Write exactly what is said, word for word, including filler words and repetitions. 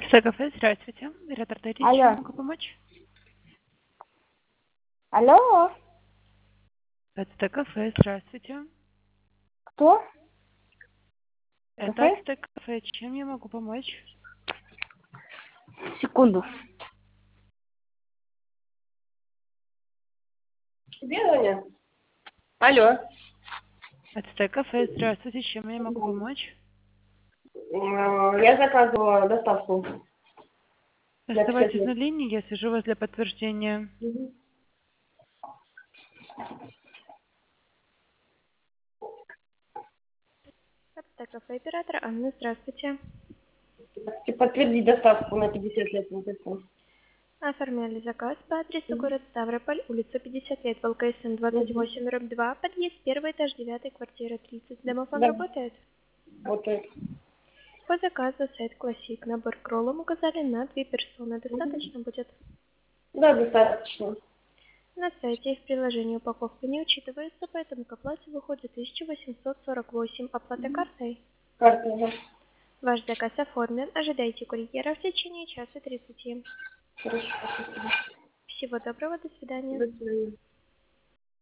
Кафе, здравствуйте. Оператор Дарья, Алло. чем могу помочь? Алло, Это Кафе, здравствуйте. кто? Это Кафе? Кафе, чем я могу помочь? Секунду. Тебе, Аня? Алло. Это Кафе, здравствуйте, чем я могу помочь? М, Я заказывала доставку. для Оставайтесь на психи- линии, я свяжу вас для подтверждения. Мгм. Это кафе оператора Анна, здравствуйте. Хотите подтвердить доставку на пятьдесят лет на телефон. Оформляли заказ по адресу Мгм. город Ставрополь, улица пятьдесят лет, ВЛКСМ двадцать восемь, дробь два, подъезд первый этаж, девятый, квартира тридцать. Домофон Да. работает? Вот это. По заказу сайт Классик. Набор к роллам указали на две персоны. Достаточно будет? Да, достаточно. На сайте и в приложении упаковка не учитывается, поэтому к оплате выходит тысяча восемьсот сорок восемь. Оплата картой. Карта, да. Ваш заказ оформлен. Ожидайте курьера в течение часа тридцати. Хорошо, спасибо. Всего доброго, до свидания. До свидания.